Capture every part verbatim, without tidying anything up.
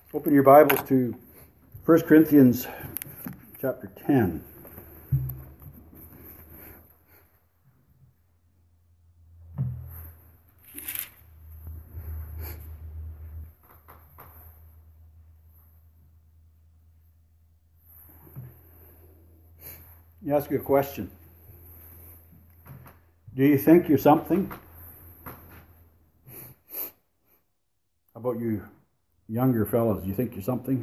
Open your Bibles to First Corinthians chapter ten. Let me ask you a question. Do you think you're something? How about you younger fellas? Do you think you're something?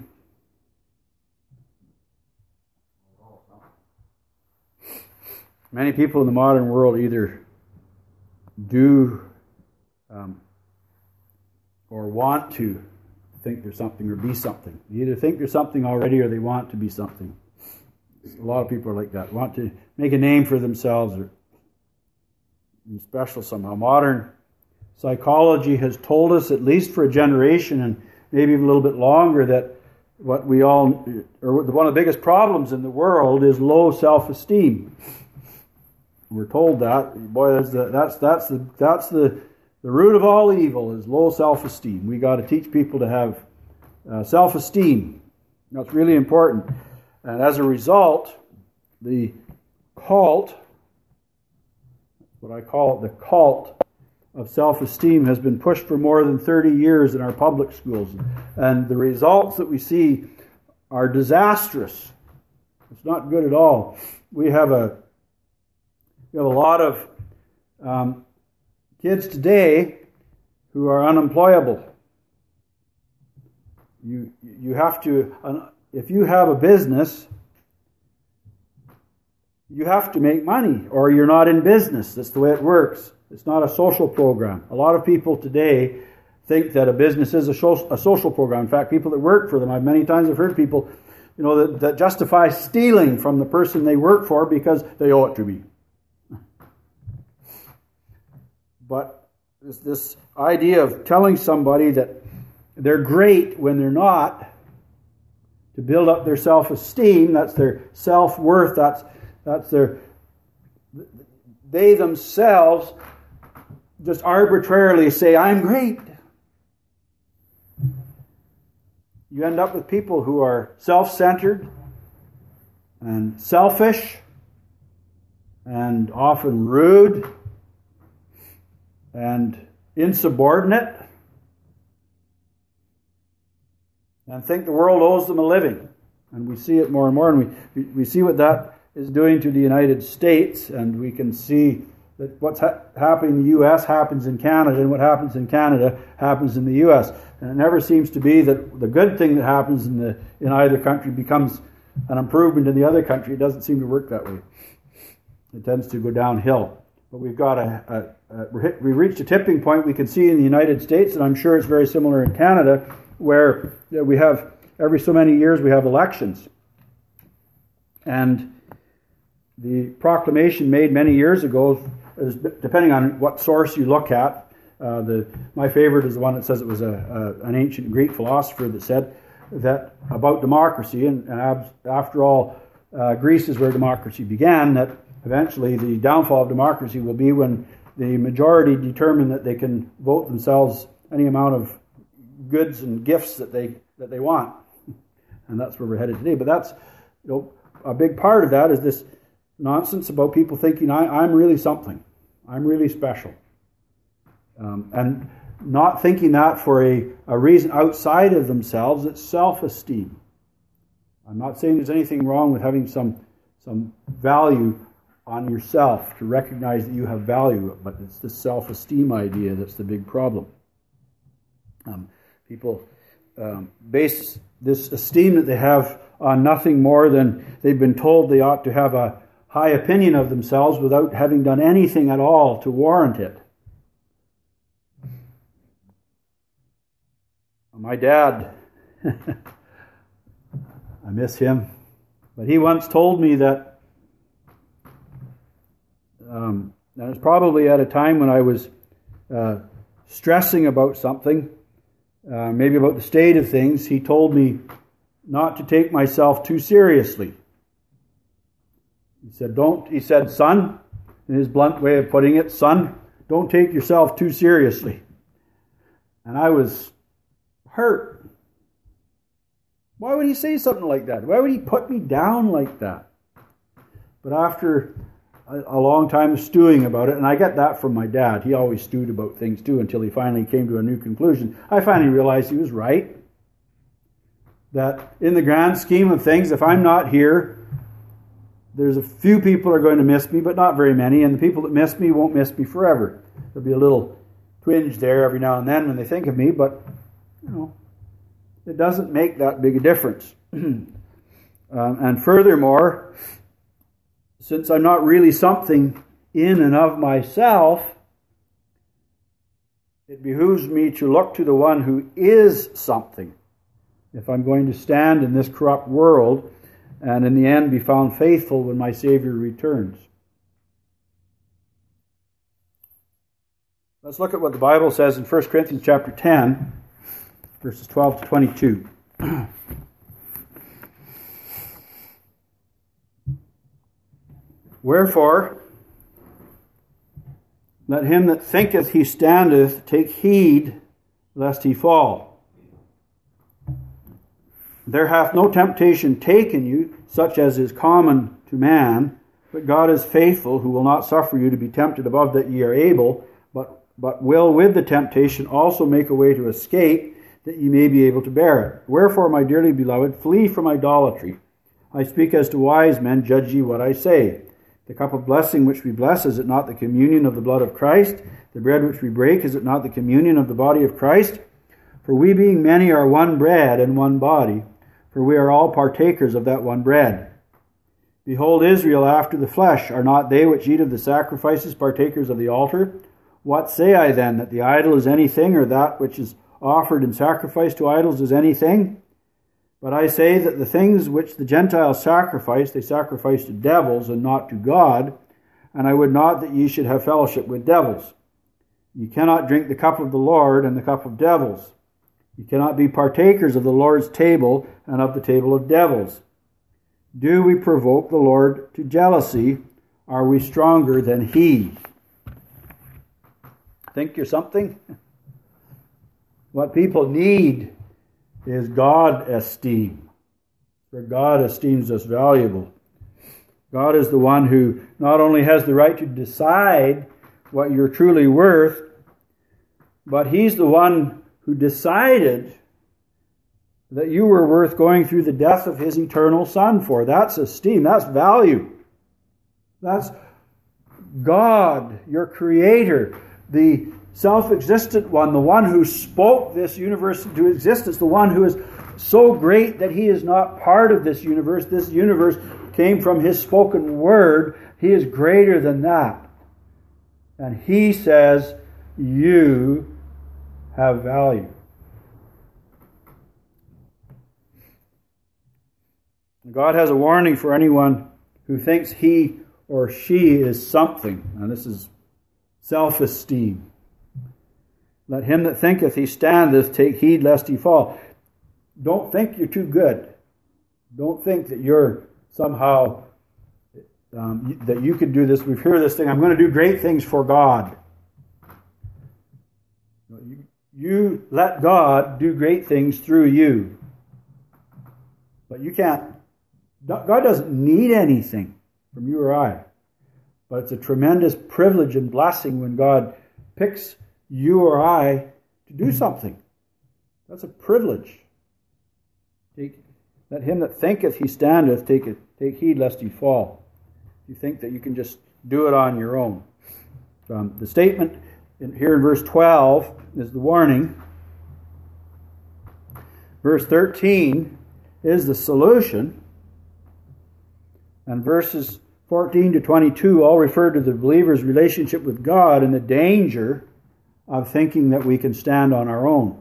Many people in the modern world either do um, or want to think they're something or be something. They either think they're something already or they want to be something. A lot of people are like that. Want to make a name for themselves or be special somehow. Modern psychology has told us, at least for a generation and maybe even a little bit longer, that what we all, or one of the biggest problems in the world is low self-esteem. We're told that. Boy, that's the, that's that's the that's the the root of all evil is low self-esteem. We got to teach people to have uh, self-esteem. That's really important. And as a result, the cult, what I call it, the cult of self-esteem has been pushed for more than thirty years in our public schools. And the results that we see are disastrous. It's not good at all. We have a we have a lot of um, kids today who are unemployable. You you have to, if you have a business, you have to make money or you're not in business. That's the way it works. It's not a social program. A lot of people today think that a business is a, so, a social program. In fact, people that work for them, I've many times have heard people, you know, that, that justify stealing from the person they work for because they owe it to me. But this, this idea of telling somebody that they're great when they're not, to build up their self-esteem, that's their self-worth, that's that's their, they themselves just arbitrarily say, I'm great. You end up with people who are self-centered and selfish and often rude and insubordinate and think the world owes them a living. And we see it more and more, and we, we see what that is doing to the United States, and we can see that what's ha- happening in the U S happens in Canada, and what happens in Canada happens in the U S. And it never seems to be that the good thing that happens in the in either country becomes an improvement in the other country. It doesn't seem to work that way. It tends to go downhill. But we've got a, a, a we reached a tipping point we can see in the United States, and I'm sure it's very similar in Canada, where we have every so many years we have elections. And the proclamation made many years ago, is, depending on what source you look at, uh, the my favorite is the one that says it was a, a an ancient Greek philosopher that said that about democracy, and, and ab, after all, uh, Greece is where democracy began, that eventually the downfall of democracy will be when the majority determine that they can vote themselves any amount of goods and gifts that they that they want. And that's where we're headed today. But that's, you know, a big part of that is this nonsense about people thinking, I, I'm really something. I'm really special. Um, and not thinking that for a, a reason outside of themselves. It's self-esteem. I'm not saying there's anything wrong with having some some value on yourself, to recognize that you have value, but it's the self-esteem idea that's the big problem. Um, people um, base this esteem that they have on nothing more than they've been told they ought to have a high opinion of themselves without having done anything at all to warrant it. My dad, I miss him, but he once told me that, um, and it was probably at a time when I was uh, stressing about something, uh, maybe about the state of things. He told me not to take myself too seriously. He said, don't, he said, son, in his blunt way of putting it, son, don't take yourself too seriously. And I was hurt. Why would he say something like that? Why would he put me down like that? But after a, a long time of stewing about it, and I get that from my dad. He always stewed about things too until he finally came to a new conclusion. I finally realized he was right. That in the grand scheme of things, if I'm not here, there's a few people are going to miss me, but not very many. And the people that miss me won't miss me forever. There'll be a little twinge there every now and then when they think of me, but, you know, it doesn't make that big a difference. um, and furthermore, since I'm not really something in and of myself, it behooves me to look to the one who is something. If I'm going to stand in this corrupt world and in the end be found faithful when my Savior returns. Let's look at what the Bible says in First Corinthians chapter ten, verses twelve to twenty-two. Wherefore, let him that thinketh he standeth take heed lest he fall. There hath no temptation taken you, such as is common to man, but God is faithful, who will not suffer you to be tempted above that ye are able, but, but will with the temptation also make a way to escape, that ye may be able to bear it. Wherefore, my dearly beloved, flee from idolatry. I speak as to wise men, judge ye what I say. The cup of blessing which we bless, is it not the communion of the blood of Christ? The bread which we break, is it not the communion of the body of Christ? For we being many are one bread and one body, for we are all partakers of that one bread. Behold, Israel after the flesh, are not they which eat of the sacrifices partakers of the altar? What say I then, that the idol is anything, or that which is offered in sacrifice to idols is anything? But I say that the things which the Gentiles sacrifice, they sacrifice to devils and not to God, and I would not that ye should have fellowship with devils. Ye cannot drink the cup of the Lord and the cup of devils. Ye cannot be partakers of the Lord's table and of the table of devils. Do we provoke the Lord to jealousy? Are we stronger than He? Think you're something? What people need is God esteem. For God esteems us valuable. God is the one who not only has the right to decide what you're truly worth, but He's the one who decided that you were worth going through the death of His eternal Son for. That's esteem. That's value. That's God, your Creator, the self-existent one, the one who spoke this universe into existence, the one who is so great that He is not part of this universe. This universe came from His spoken word. He is greater than that. And He says, you have value. God has a warning for anyone who thinks he or she is something. And this is self-esteem. Let him that thinketh he standeth take heed lest he fall. Don't think you're too good. Don't think that you're somehow, um, that you could do this. We've heard this thing, I'm going to do great things for God. You, you let God do great things through you. But you can't. God doesn't need anything from you or I. But it's a tremendous privilege and blessing when God picks you or I to do something. That's a privilege. Take, let him that thinketh he standeth take it, take heed lest he fall. You think that you can just do it on your own. Um, the statement in, here in verse twelve is the warning. Verse thirteen is the solution. And verses fourteen to twenty-two all refer to the believer's relationship with God and the danger of thinking that we can stand on our own.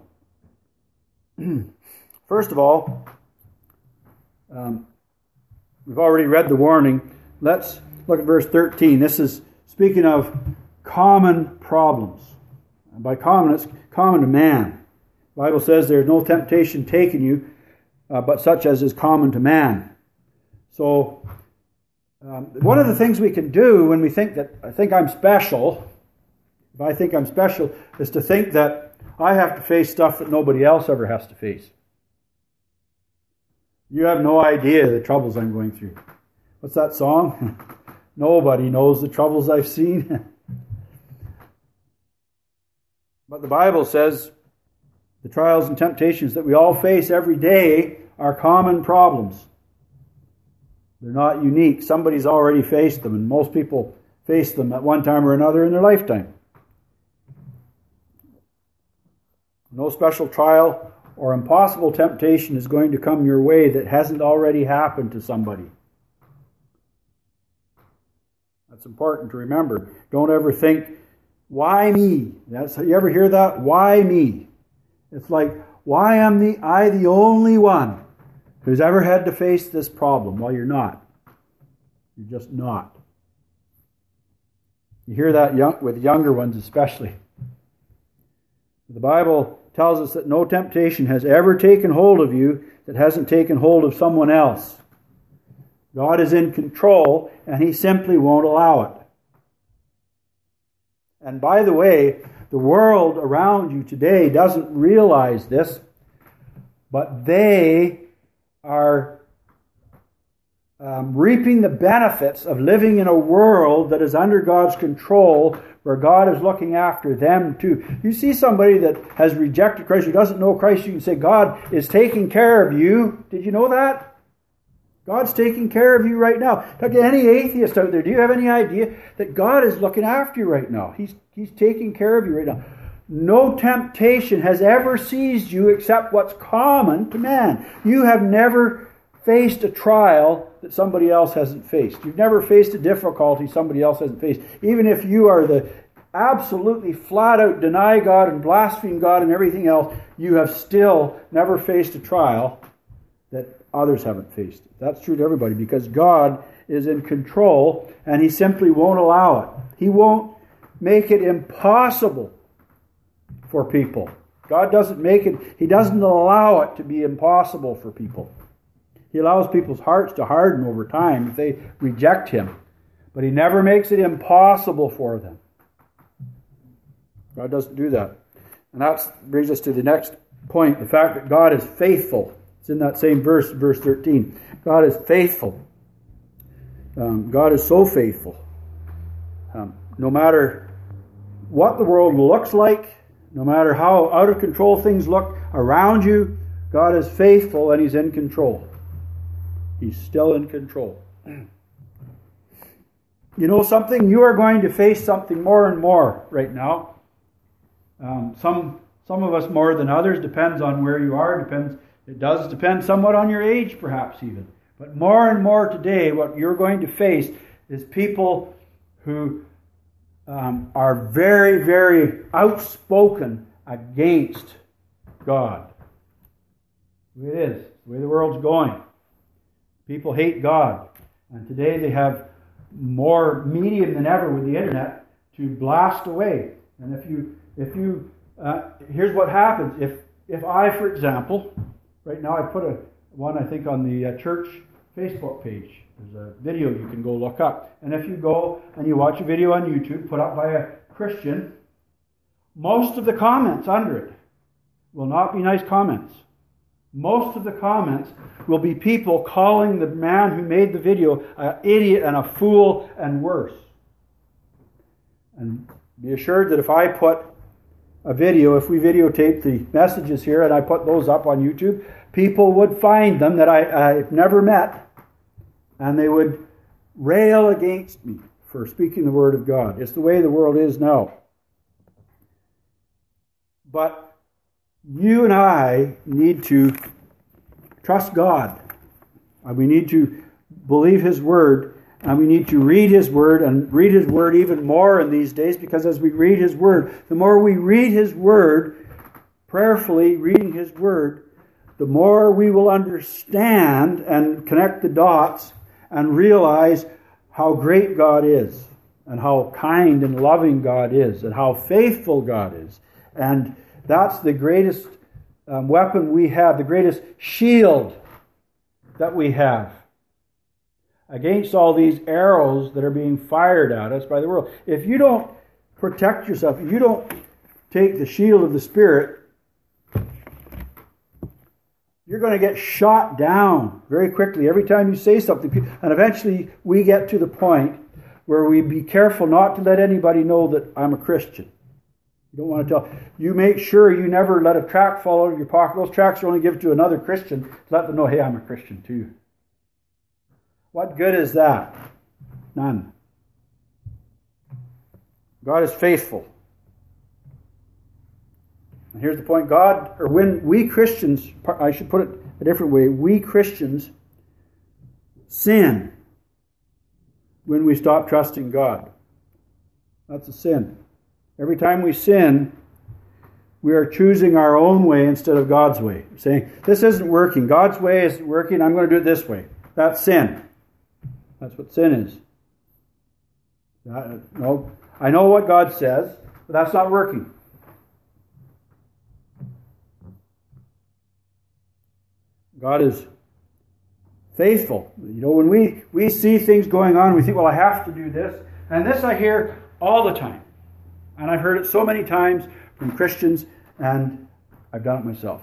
First of all, um, we've already read the warning. Let's look at verse thirteen. This is speaking of common problems. And by common, it's common to man. The Bible says there is no temptation taken you, uh, but such as is common to man. So, um, one of the things we can do when we think that, I think I'm special, if I think I'm special, is to think that I have to face stuff that nobody else ever has to face. You have no idea the troubles I'm going through. What's that song? Nobody knows the troubles I've seen. But the Bible says the trials and temptations that we all face every day are common problems. They're not unique. Somebody's already faced them, and most people face them at one time or another in their lifetime. No special trial or impossible temptation is going to come your way that hasn't already happened to somebody. That's important to remember. Don't ever think, why me? That's, you ever hear that? Why me? It's like, why am the, I the only one who's ever had to face this problem? Well, you're not. You're just not. You hear that young, with younger ones especially. The Bible tells us that no temptation has ever taken hold of you that hasn't taken hold of someone else. God is in control, and He simply won't allow it. And by the way, the world around you today doesn't realize this, but they are um, reaping the benefits of living in a world that is under God's control, where God is looking after them too. You see somebody that has rejected Christ, who doesn't know Christ, you can say, God is taking care of you. Did you know that? God's taking care of you right now. Talk to any atheist out there. Do you have any idea that God is looking after you right now? He's, he's taking care of you right now. No temptation has ever seized you except what's common to man. You have never faced a trial that somebody else hasn't faced. You've never faced a difficulty somebody else hasn't faced. Even if you are the absolutely flat out deny God and blaspheme God and everything else, you have still never faced a trial that others haven't faced. That's true to everybody, because God is in control and He simply won't allow it. He won't make it impossible for people. God doesn't make it, He doesn't allow it to be impossible for people. He allows people's hearts to harden over time if they reject Him. But He never makes it impossible for them. God doesn't do that. And that brings us to the next point, the fact that God is faithful. It's in that same verse, verse thirteen. God is faithful. Um, God is so faithful. Um, no matter what the world looks like, no matter how out of control things look around you, God is faithful and He's in control. He's still in control. You know something? You are going to face something more and more right now. Um, some some of us more than others. Depends on where you are. Depends. It does depend somewhat on your age, perhaps even. But more and more today, what you're going to face is people who um, are very, very outspoken against God. The way it is, the way the world's going. People hate God. And today they have more medium than ever with the internet to blast away. And if you, if you, uh, here's what happens. If, if I, for example, right now I put a one, I think, on the uh, church Facebook page. There's a video you can go look up. And if you go and you watch a video on YouTube put up by a Christian, most of the comments under it will not be nice comments. Most of the comments will be people calling the man who made the video an idiot and a fool and worse. And be assured that if I put a video, if we videotape the messages here and I put those up on YouTube, people would find them that I, I've never met, and they would rail against me for speaking the Word of God. It's the way the world is now. But you and I need to trust God. And we need to believe His Word. And we need to read His Word, and read His Word even more in these days, because as we read His Word, the more we read His Word, prayerfully reading His Word, the more we will understand and connect the dots and realize how great God is, and how kind and loving God is, and how faithful God is. And that's the greatest um, weapon we have, the greatest shield that we have against all these arrows that are being fired at us by the world. If you don't protect yourself, if you don't take the shield of the Spirit, you're going to get shot down very quickly every time you say something. And eventually we get to the point where we be careful not to let anybody know that I'm a Christian. You don't want to tell. You make sure you never let a tract fall out of your pocket. Those tracts are only given to another Christian to let them know, hey, I'm a Christian too. What good is that? None. God is faithful. And here's the point. God, or when we Christians, I should put it a different way, we Christians sin when we stop trusting God. That's a sin. Every time we sin, we are choosing our own way instead of God's way. Saying, this isn't working. God's way isn't working. I'm going to do it this way. That's sin. That's what sin is. No, I know what God says, but that's not working. God is faithful. You know, when we, we see things going on, we think, well, I have to do this. And this I hear all the time. And I've heard it so many times from Christians, and I've done it myself.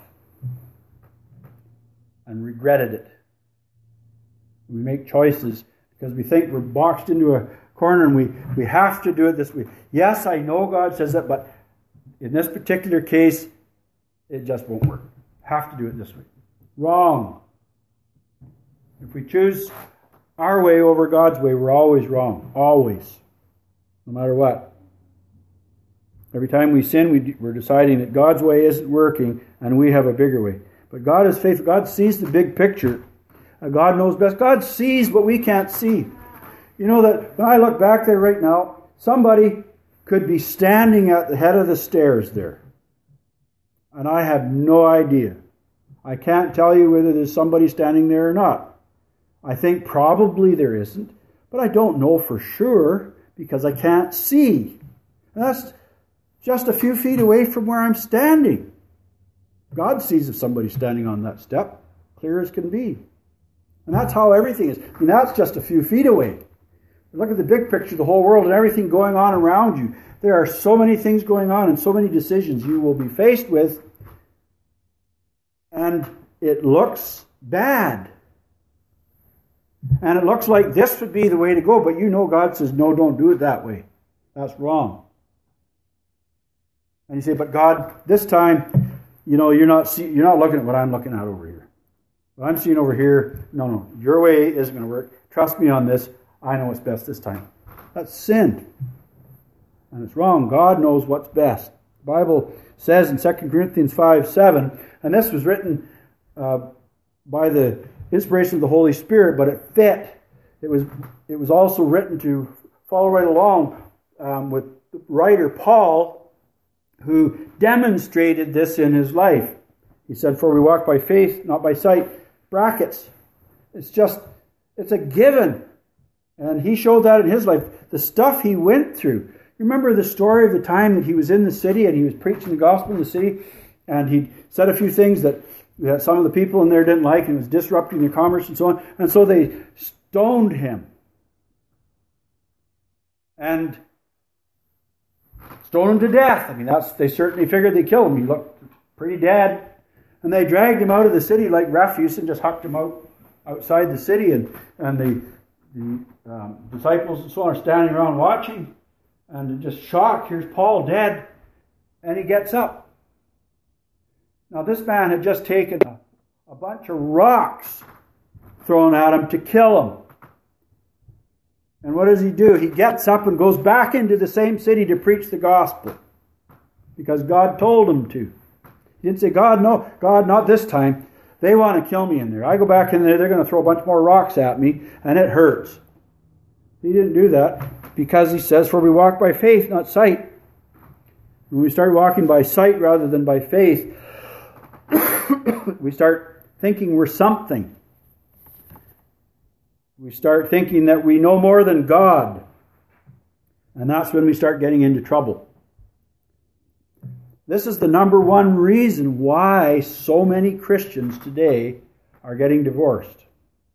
And regretted it. We make choices because we think we're boxed into a corner and we, we have to do it this way. Yes, I know God says that, but in this particular case, it just won't work. Have to do it this way. Wrong. If we choose our way over God's way, we're always wrong. Always. No matter what. Every time we sin, we, we're deciding that God's way isn't working and we have a bigger way. But God is faithful. God sees the big picture. God knows best. God sees what we can't see. You know that when I look back there right now, somebody could be standing at the head of the stairs there. And I have no idea. I can't tell you whether there's somebody standing there or not. I think probably there isn't. But I don't know for sure because I can't see. And that's just a few feet away from where I'm standing. God sees if somebody's standing on that step, clear as can be. And that's how everything is. I mean, that's just a few feet away. Look at the big picture, the whole world and everything going on around you. There are so many things going on and so many decisions you will be faced with. And it looks bad. And it looks like this would be the way to go, but you know God says, no, don't do it that way. That's wrong. And you say, but God, this time, you know, you're not see, you're not looking at what I'm looking at over here. What I'm seeing over here, no, no, your way isn't going to work. Trust me on this. I know what's best this time. That's sin. And it's wrong. God knows what's best. The Bible says in Second Corinthians five seven, and this was written uh, by the inspiration of the Holy Spirit, but it fit. It was, it was also written to follow right along um, with the writer Paul, who demonstrated this in his life. He said, for we walk by faith, not by sight. Brackets. It's just, it's a given. And he showed that in his life. The stuff he went through. You remember the story of the time that he was in the city and he was preaching the gospel in the city, and he said a few things that, that some of the people in there didn't like, and was disrupting their commerce and so on. And so they stoned him. And stoned him to death. I mean, that's they certainly figured they'd kill him. He looked pretty dead. And they dragged him out of the city like refuse and just hucked him out outside the city. And, and the, the um, disciples and so on are standing around watching. And they're just shocked. Here's Paul dead. And he gets up. Now this man had just taken a, a bunch of rocks thrown at him to kill him. And what does he do? He gets up and goes back into the same city to preach the gospel. Because God told him to. He didn't say, God, no, God, not this time. They want to kill me in there. I go back in there, they're going to throw a bunch more rocks at me, and it hurts. He didn't do that because he says, for we walk by faith, not sight. When we start walking by sight rather than by faith, we start thinking we're something. We start thinking that we know more than God. And that's when we start getting into trouble. This is the number one reason why so many Christians today are getting divorced.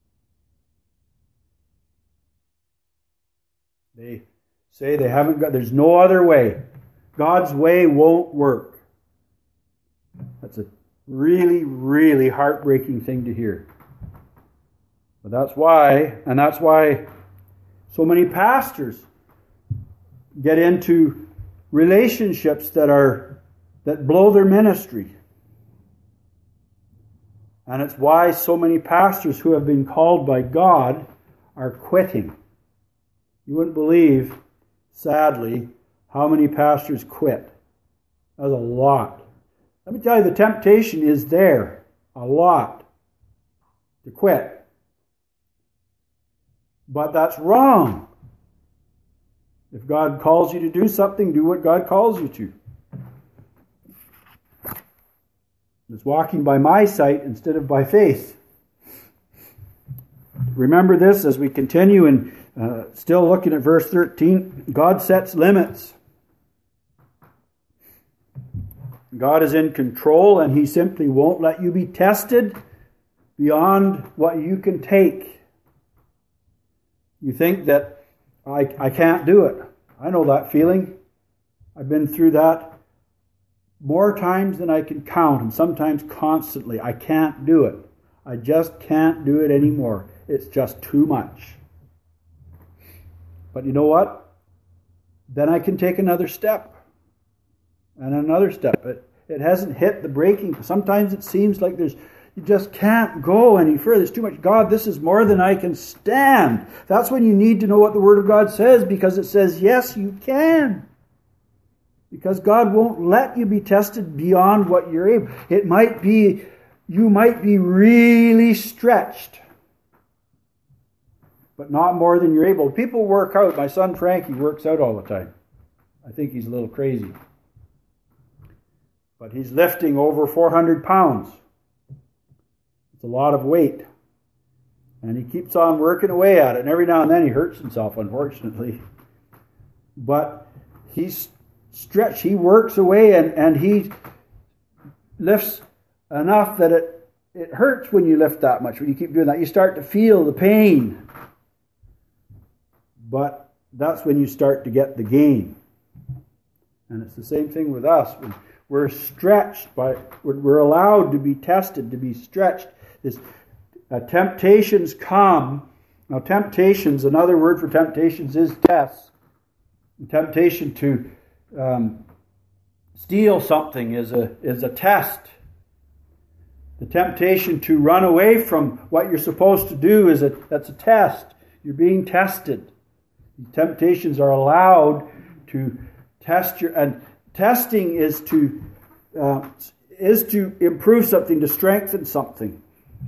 They say they haven't got, there's no other way. God's way won't work. That's a Really, really heartbreaking thing to hear. But that's why, and that's why so many pastors get into relationships that are that blow their ministry. And it's why so many pastors who have been called by God are quitting. You wouldn't believe, sadly, how many pastors quit. That's a lot. Let me tell you, the temptation is there, a lot, to quit. But that's wrong. If God calls you to do something, do what God calls you to. It's walking by my sight instead of by faith. Remember this as we continue, and uh, still looking at verse thirteen. God sets limits. God is in control, and He simply won't let you be tested beyond what you can take. You think that I, I can't do it. I know that feeling. I've been through that more times than I can count, and sometimes constantly. I can't do it. I just can't do it anymore. It's just too much. But you know what? Then I can take another step. And another step. It, it hasn't hit the breaking. Sometimes it seems like there's you just can't go any further. There's too much. God, this is more than I can stand. That's when you need to know what the Word of God says, because it says, yes, you can. Because God won't let you be tested beyond what you're able. It might be, you might be really stretched, but not more than you're able. People work out. My son Frankie works out all the time. I think he's a little crazy. But he's lifting over four hundred pounds. It's a lot of weight. And he keeps on working away at it. And every now and then he hurts himself, unfortunately. But he's stretched. He works away, and, and he lifts enough that it, it hurts when you lift that much. When you keep doing that, you start to feel the pain. But that's when you start to get the gain. And it's the same thing with us. We're stretched by, we're allowed to be tested, to be stretched. This uh, temptations come. Now, temptations, another word for temptations is tests. The temptation to um, steal something is a is a test. The temptation to run away from what you're supposed to do is a that's a test. You're being tested. Temptations are allowed to test your, and testing is to uh, is to improve something, to strengthen something.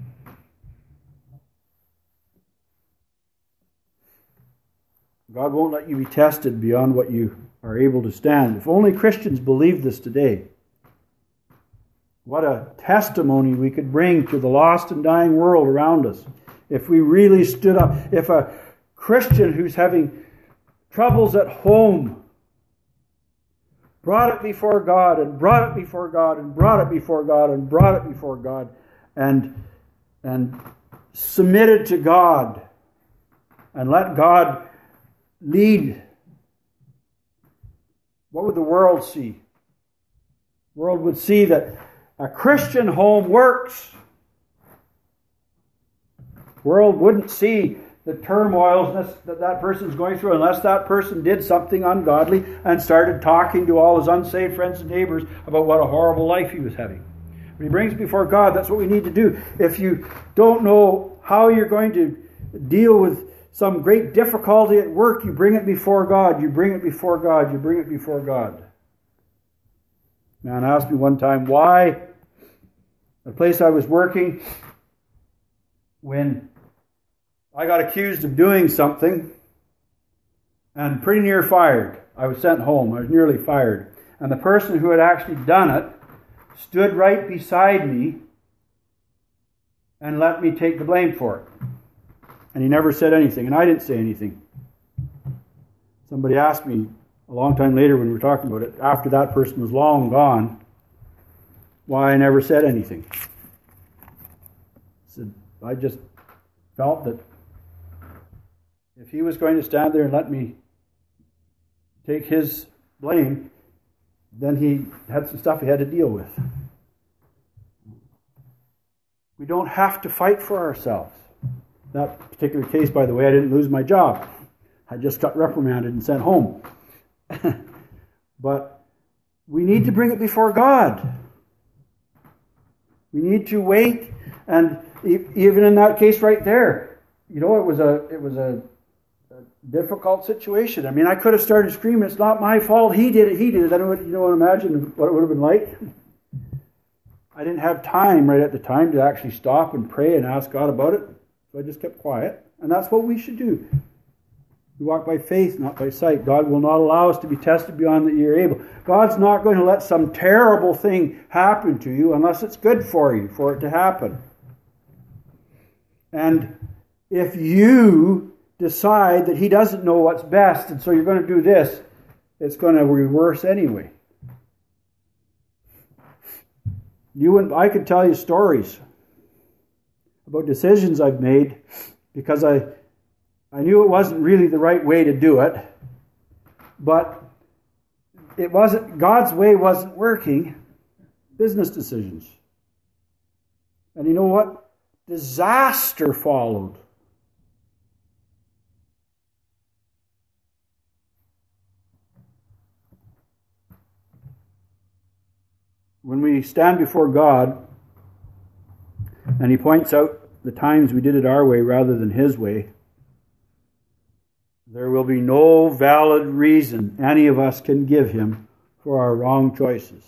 God won't let you be tested beyond what you are able to stand. If only Christians believed this today, what a testimony we could bring to the lost and dying world around us. If we really stood up, if a Christian who's having troubles at home brought it before God and brought it before God and brought it before God and brought it before God and, and submitted to God and let God lead, what would the world see? The world would see that a Christian home works. The world wouldn't see the turmoils that that person's going through unless that person did something ungodly and started talking to all his unsaved friends and neighbors about what a horrible life he was having. When he brings before God, that's what we need to do. If you don't know how you're going to deal with some great difficulty at work, you bring it before God, you bring it before God, you bring it before God. A man asked me one time why the place I was working, when I got accused of doing something and pretty near fired. I was sent home. I was nearly fired. And the person who had actually done it stood right beside me and let me take the blame for it. And he never said anything, and I didn't say anything. Somebody asked me a long time later when we were talking about it, after that person was long gone, why I never said anything. I said, I just felt that if he was going to stand there and let me take his blame, then he had some stuff he had to deal with. We don't have to fight for ourselves. That particular case, by the way, I didn't lose my job. I just got reprimanded and sent home. But we need to bring it before God. We need to wait, and even in that case right there, you know, it was a it was a, a difficult situation. I mean, I could have started screaming, "It's not my fault. He did it. He did it." I don't, you know, imagine what it would have been like. I didn't have time right at the time to actually stop and pray and ask God about it, so I just kept quiet. And that's what we should do. We walk by faith, not by sight. God will not allow us to be tested beyond that you're able. God's not going to let some terrible thing happen to you unless it's good for you, for it to happen. And if you decide that He doesn't know what's best, and so you're going to do this, it's going to be worse anyway. You and I could tell you stories about decisions I've made because I I knew it wasn't really the right way to do it, but it wasn't, God's way wasn't working. Business decisions. And you know what? Disaster followed. When we stand before God and He points out the times we did it our way rather than His way, there will be no valid reason any of us can give Him for our wrong choices.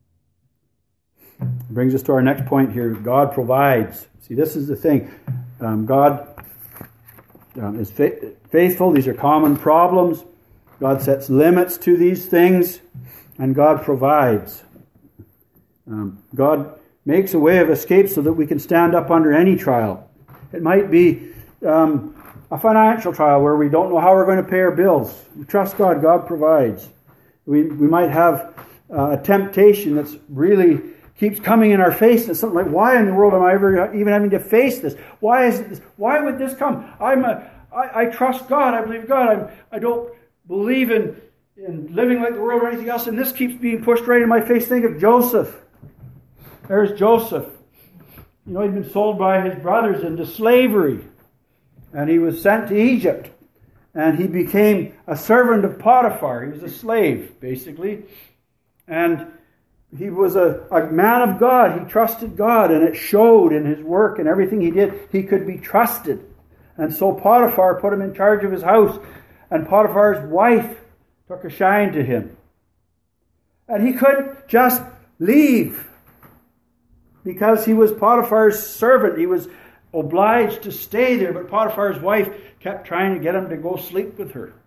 It brings us to our next point here. God provides. See, this is the thing. Um, God um, is fa- faithful. These are common problems. God sets limits to these things, and God provides. Um, God makes a way of escape so that we can stand up under any trial. It might be Um, a financial trial where we don't know how we're going to pay our bills. We trust God. God provides. We we might have uh, a temptation that's really keeps coming in our face. And it's something like, why in the world am I ever even having to face this? Why is this? Why would this come? I'm a, I, I trust God. I believe God. I'm, I don't believe in, in living like the world or anything else. And this keeps being pushed right in my face. Think of Joseph. There's Joseph. You know, he'd been sold by his brothers into slavery. And he was sent to Egypt. And he became a servant of Potiphar. He was a slave, basically. And he was a, a man of God. He trusted God. And it showed in his work and everything he did. He could be trusted. And so Potiphar put him in charge of his house. And Potiphar's wife took a shine to him. And he couldn't just leave. Because he was Potiphar's servant. He was obliged to stay there, but Potiphar's wife kept trying to get him to go sleep with her.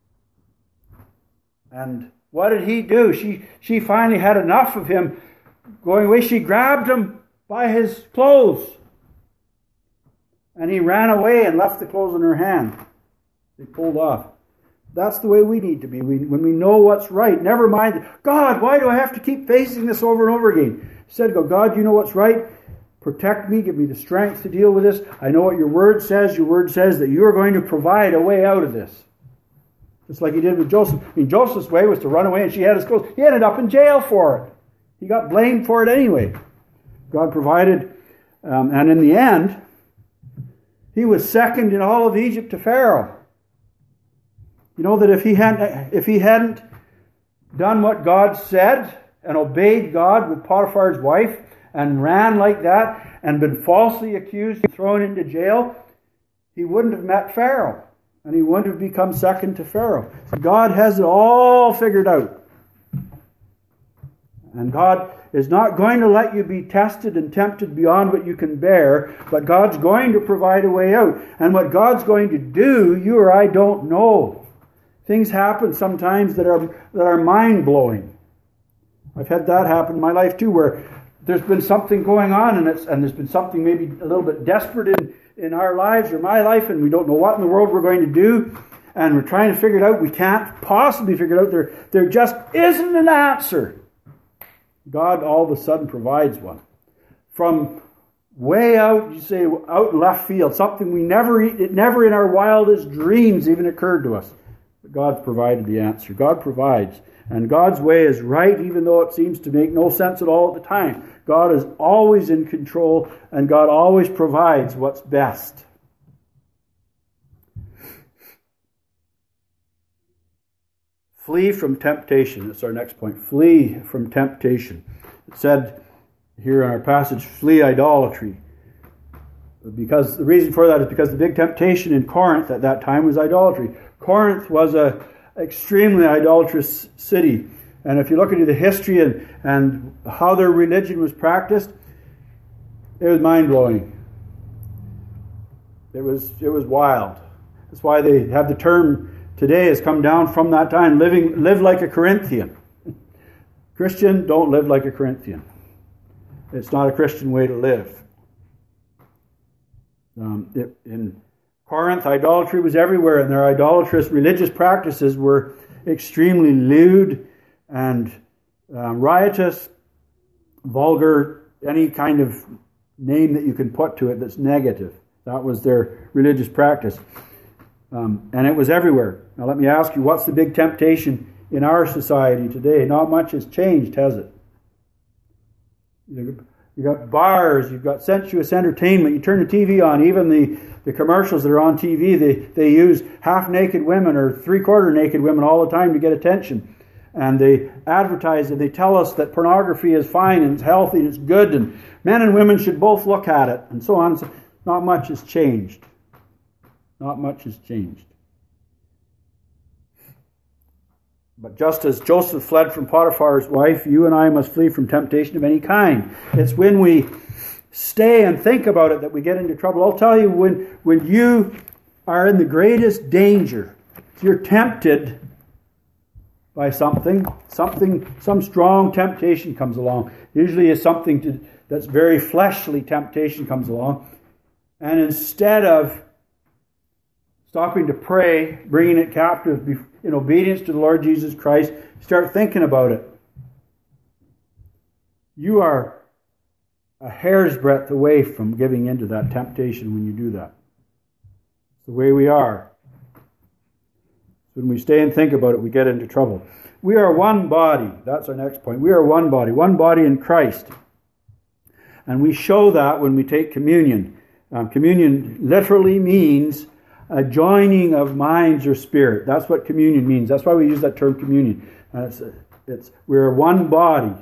And what did he do? She she finally had enough of him going away. She grabbed him by his clothes. And he ran away and left the clothes in her hand. They pulled off. That's the way we need to be. We, when we know what's right, never mind, God, why do I have to keep facing this over and over again? Instead, go, God, you know what's right. Protect me, give me the strength to deal with this. I know what your word says. Your word says that you are going to provide a way out of this. Just like he did with Joseph. I mean, Joseph's way was to run away and she had his clothes. He ended up in jail for it. He got blamed for it anyway. God provided, um, and in the end, he was second in all of Egypt to Pharaoh. You know that if he hadn't, if he hadn't done what God said and obeyed God with Potiphar's wife, and ran like that, and been falsely accused and thrown into jail, he wouldn't have met Pharaoh. And he wouldn't have become second to Pharaoh. So God has it all figured out. And God is not going to let you be tested and tempted beyond what you can bear, but God's going to provide a way out. And what God's going to do, you or I don't know. Things happen sometimes that are that are mind-blowing. I've had that happen in my life too, where there's been something going on, and it's and there's been something maybe a little bit desperate in, in our lives or my life, and we don't know what in the world we're going to do, and we're trying to figure it out. We can't possibly figure it out. There, there just isn't an answer. God all of a sudden provides one. From way out, you say, out in left field, something we never, it never in our wildest dreams even occurred to us. But God's provided the answer. God provides. And God's way is right, even though it seems to make no sense at all at the time. God is always in control, and God always provides what's best. Flee from temptation. That's our next point. Flee from temptation. It said here in our passage, flee idolatry. Because the reason for that is because the big temptation in Corinth at that time was idolatry. Corinth was a extremely idolatrous city. And if you look into the history and, and how their religion was practiced, it was mind-blowing. It was it was wild. That's why they have the term today has come down from that time, living live like a Corinthian. Christian, don't live like a Corinthian. It's not a Christian way to live. Um, it, in Corinth, idolatry was everywhere, and their idolatrous religious practices were extremely lewd and uh, riotous, vulgar, any kind of name that you can put to it that's negative. That was their religious practice. Um, and it was everywhere. Now let me ask you, what's the big temptation in our society today? Not much has changed, has it? You've got bars, you've got sensuous entertainment. You turn the T V on, even the, the commercials that are on T V, they, they use half-naked women or three-quarter naked women all the time to get attention. And they advertise and they tell us that pornography is fine and it's healthy and it's good and men and women should both look at it and so on. So not much has changed. Not much has changed. But just as Joseph fled from Potiphar's wife, you and I must flee from temptation of any kind. It's when we stay and think about it that we get into trouble. I'll tell you, when, when you are in the greatest danger, if you're tempted by something, something, some strong temptation comes along. Usually it's something to, that's very fleshly temptation comes along. And instead of stopping to pray, bringing it captive in obedience to the Lord Jesus Christ, start thinking about it. You are a hair's breadth away from giving into that temptation when you do that. It's the way we are. When we stay and think about it, we get into trouble. We are one body. That's our next point. We are one body. One body in Christ. And we show that when we take communion. Um, communion literally means a joining of minds or spirit. That's what communion means. That's why we use that term communion. Uh, it's, it's we're one body.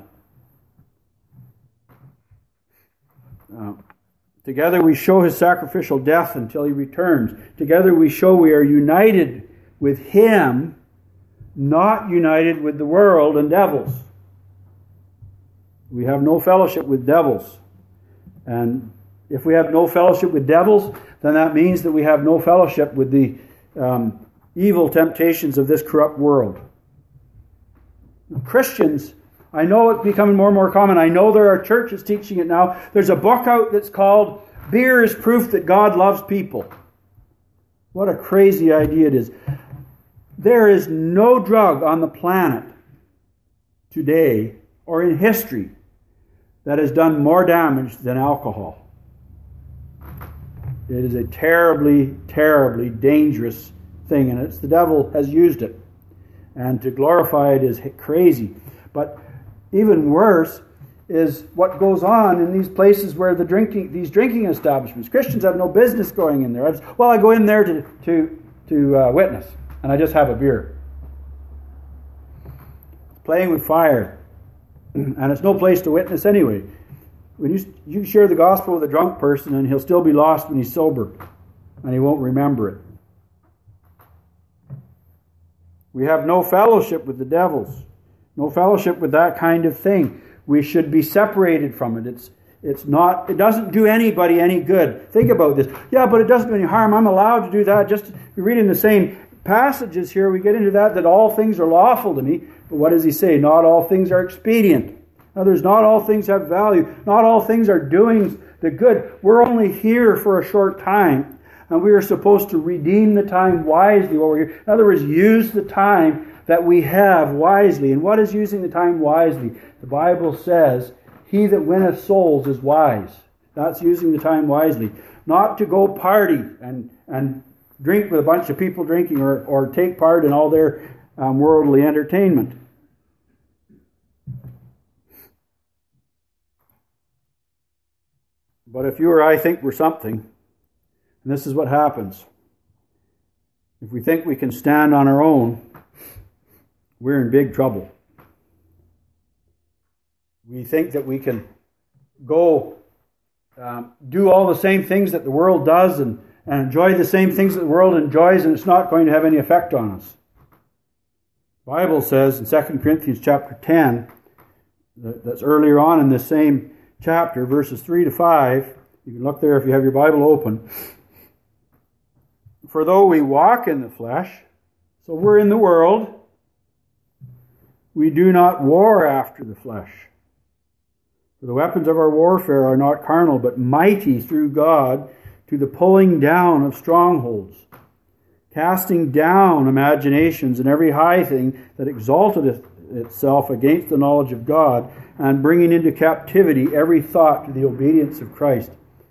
Uh, together we show His sacrificial death until He returns. Together we show we are united with Him, not united with the world and devils. We have no fellowship with devils. And if we have no fellowship with devils, then that means that we have no fellowship with the um, evil temptations of this corrupt world. Christians, I know it's becoming more and more common. I know there are churches teaching it now. There's a book out that's called Beer is Proof That God Loves People. What a crazy idea it is. There is no drug on the planet today or in history that has done more damage than alcohol. It is a terribly, terribly dangerous thing, and it's the devil has used it. And to glorify it is crazy. But even worse is what goes on in these places where the drinking, these drinking establishments. Christians have no business going in there. I just, well, I go in there to to to uh, witness, and I just have a beer. Playing with fire, and it's no place to witness anyway. When you you share the gospel with a drunk person, and he'll still be lost when he's sober, and he won't remember it. We have no fellowship with the devils, no fellowship with that kind of thing. We should be separated from it. It's it's not. It doesn't do anybody any good. Think about this. Yeah, but it doesn't do any harm. I'm allowed to do that. Just we read in the same passages here, we get into that that all things are lawful to me. But what does he say? Not all things are expedient. In other words, not all things have value. Not all things are doing the good. We're only here for a short time, and we are supposed to redeem the time wisely while we're here. In other words, use the time that we have wisely. And what is using the time wisely? The Bible says, he that winneth souls is wise. That's using the time wisely. Not to go party and, and drink with a bunch of people drinking or, or take part in all their um, worldly entertainment. But if you or I think we're something, and this is what happens. If we think we can stand on our own, we're in big trouble. We think that we can go um, do all the same things that the world does and, and enjoy the same things that the world enjoys, and it's not going to have any effect on us. The Bible says in Second Corinthians chapter ten, that's earlier on in this same chapter, verses three to five, you can look there if you have your Bible open. For though we walk in the flesh, so we're in the world, we do not war after the flesh. For the weapons of our warfare are not carnal, but mighty through God to the pulling down of strongholds, casting down imaginations and every high thing that exalted itself against the knowledge of God, and bringing into captivity every thought to the obedience of Christ.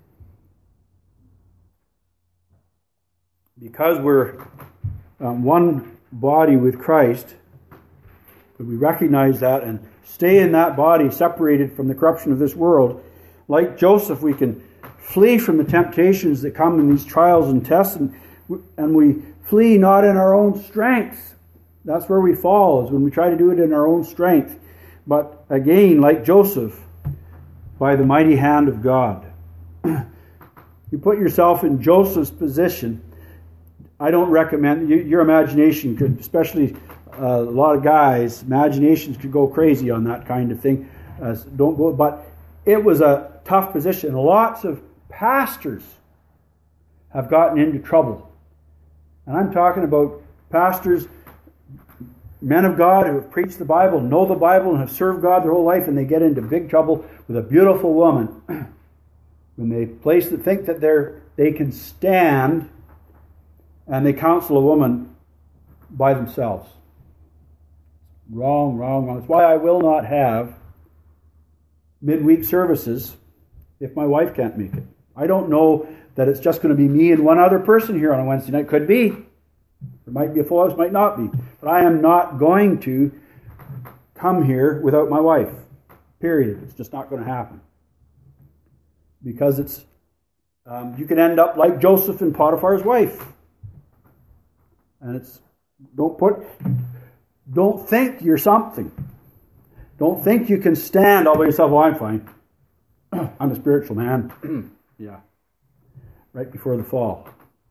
Because we're um, one body with Christ, we recognize that and stay in that body separated from the corruption of this world. Like Joseph, we can flee from the temptations that come in these trials and tests, and, and we flee not in our own strength. That's where we fall, is when we try to do it in our own strength. But again, like Joseph, by the mighty hand of God. You put yourself in Joseph's position. I don't recommend, you, your imagination could, especially uh, a lot of guys, imaginations could go crazy on that kind of thing. Uh, don't go, but it was a tough position. Lots of pastors have gotten into trouble. And I'm talking about pastors, men of God who have preached the Bible, know the Bible, and have served God their whole life, and they get into big trouble with a beautiful woman. When they place to think that they're they can stand, and they counsel a woman by themselves. Wrong, wrong, wrong. That's why I will not have midweek services if my wife can't make it. I don't know that it's just going to be me and one other person here on a Wednesday night. Could be. There might be a full house, might not be. But I am not going to come here without my wife. Period. It's just not going to happen. Because it's, um, you can end up like Joseph and Potiphar's wife. And it's, don't put, don't think you're something. Don't think you can stand all by yourself. Well, I'm fine. I'm a spiritual man. Yeah. Right before the fall.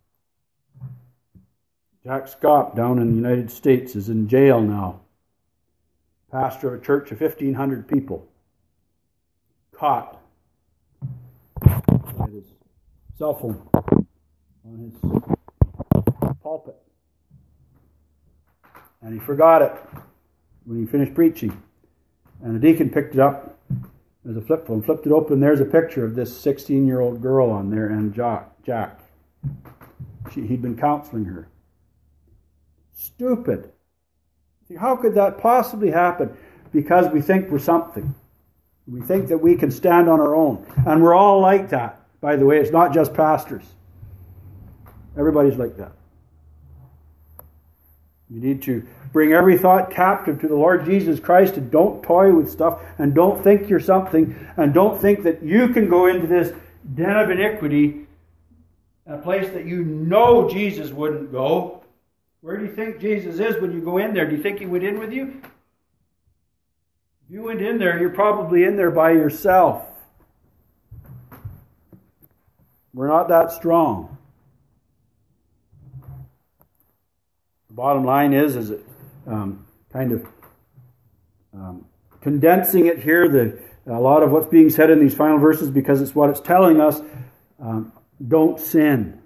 Jack Scott down in the United States is in jail now. Pastor of a church of fifteen hundred people. Caught with his cell phone on his pulpit. And he forgot it when he finished preaching. And the deacon picked it up. There's a flip phone. Flipped it open. There's a picture of this sixteen-year-old girl on there and Jack. Jack. She, he'd been counseling her. Stupid. How could that possibly happen? Because we think we're something. We think that we can stand on our own. And we're all like that. By the way, it's not just pastors. Everybody's like that. You need to bring every thought captive to the Lord Jesus Christ, and don't toy with stuff, and don't think you're something, and don't think that you can go into this den of iniquity, a place that you know Jesus wouldn't go. Where do you think Jesus is when you go in there? Do you think he went in with you? If you went in there, you're probably in there by yourself. We're not that strong. The bottom line is, is it um, kind of um, condensing it here, the, a lot of what's being said in these final verses, because it's what it's telling us. Um, don't sin.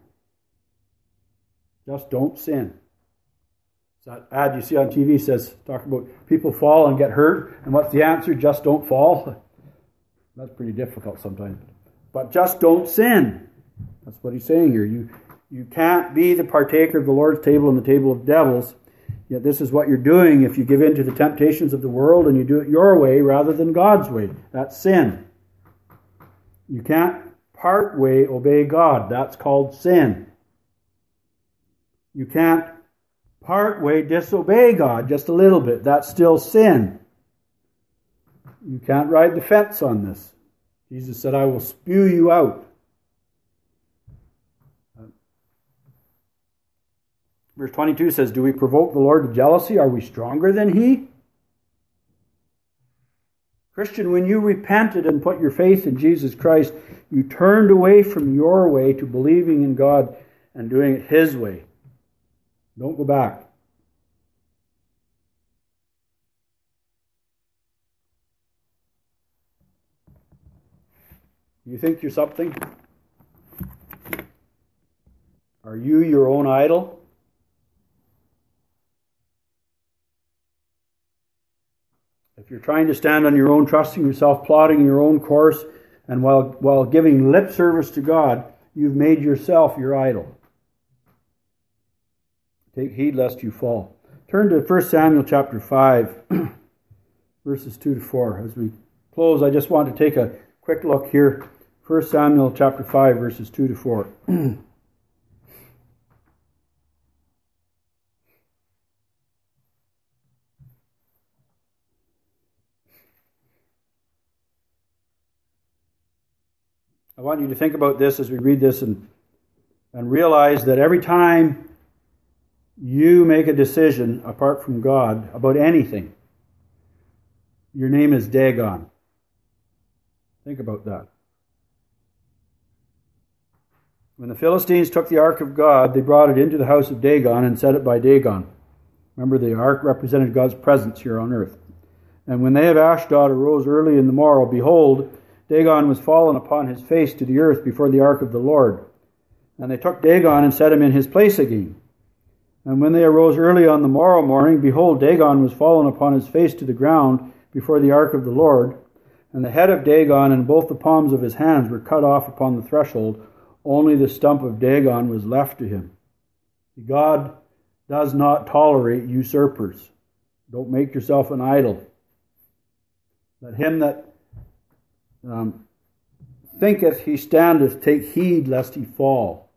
Just don't sin. That ad you see on T V says, talk about people fall and get hurt, and what's the answer? Just don't fall. That's pretty difficult sometimes. But just don't sin. That's what he's saying here. You you can't be the partaker of the Lord's table and the table of devils. Yet this is what you're doing if you give in to the temptations of the world and you do it your way rather than God's way. That's sin. You can't part way obey God. That's called sin. You can't part way disobey God just a little bit. That's still sin. You can't ride the fence on this. Jesus said, I will spew you out. Verse twenty-two says, do we provoke the Lord to jealousy? Are we stronger than He? Christian, when you repented and put your faith in Jesus Christ, you turned away from your way to believing in God and doing it His way. Don't go back. You think you're something? Are you your own idol? If you're trying to stand on your own, trusting yourself, plotting your own course, and while, while giving lip service to God, you've made yourself your idol. Take heed lest you fall. Turn to First Samuel chapter five, verses two to four. As we close, I just want to take a quick look here. First Samuel chapter five, verses two to four. I want you to think about this as we read this and, and realize that every time you make a decision apart from God about anything, your name is Dagon. Think about that. When the Philistines took the ark of God, they brought it into the house of Dagon and set it by Dagon. Remember, the ark represented God's presence here on earth. And when they of Ashdod arose early in the morrow, behold, Dagon was fallen upon his face to the earth before the ark of the Lord. And they took Dagon and set him in his place again. And when they arose early on the morrow morning, behold, Dagon was fallen upon his face to the ground before the ark of the Lord. And the head of Dagon and both the palms of his hands were cut off upon the threshold. Only the stump of Dagon was left to him. God does not tolerate usurpers. Don't make yourself an idol. Let him that um, thinketh he standeth take heed lest he fall.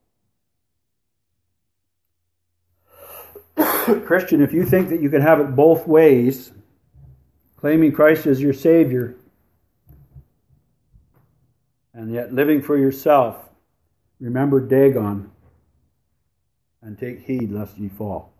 Christian, if you think that you can have it both ways, claiming Christ as your Savior, and yet living for yourself, remember Dagon and take heed lest ye fall.